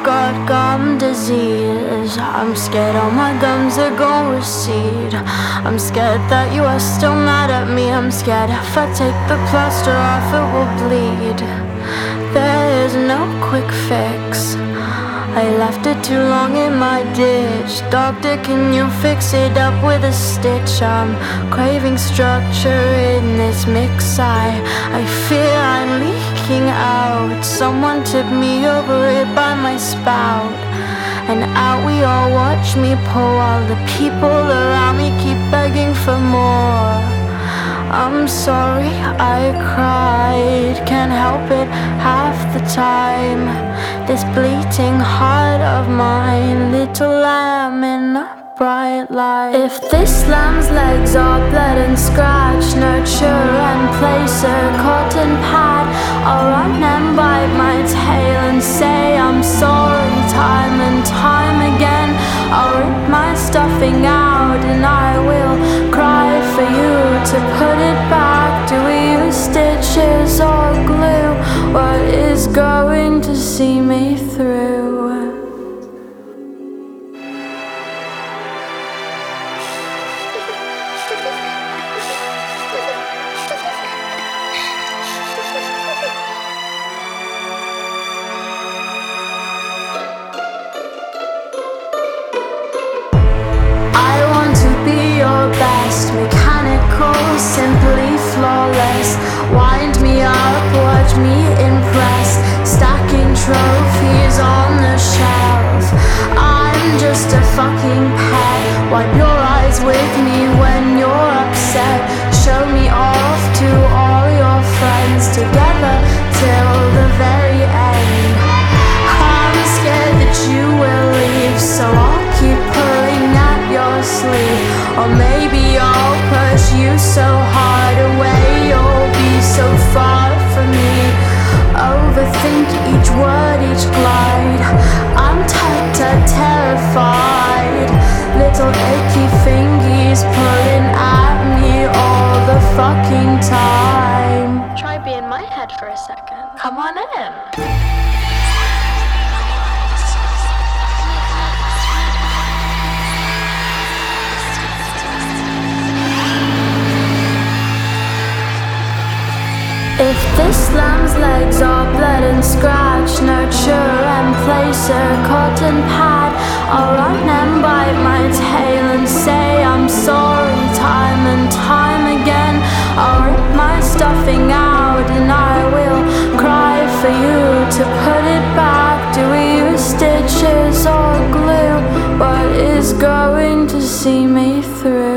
I've got gum disease. I'm scared all my gums are gonna recede. I'm scared that you are still mad at me. I'm scared if I take the plaster off it will bleed. There is no quick fix. I left it too long in my ditch. Doctor, can you fix it up with a stitch? I'm craving structure in this mix. I fear I'm leaking out. Someone took me over it by my spout. And out we all watch me pour while the people around me keep begging for more. I'm sorry I cried, can't help it half the time. This bleating heart of mine, little lamb in a bright light. If this lamb's legs are bled and scratched, nurture and place a cotton pad. I'll run and bite my tail and say I'm sorry time and time again. I'll rip my stuffing out and I will cry for you to put it back. Do we use stitches or glue? What is going to see me through? Best, mechanical, simply flawless. Wind me up, watch me impress. Stacking trophies on the shelf. I'm just a fucking pet. Wipe your eyes with me when you're upset. Show me off to all your friends together till the very end. I'm scared that you will leave, so I'll keep pulling at your sleeve. Or maybe I'll push you so hard away, you'll be so far from me. Overthink each word, each glide. I'm terrified. Little achy fingies pulling at me all the fucking time. Try being my head for a second. Come on in. If this lamb's legs are bled and scratched, nurture and place a cotton pad. I'll run and bite my tail and say I'm sorry time and time again. I'll rip my stuffing out and I will cry for you to put it back. Do we use stitches or glue? What is going to see me through?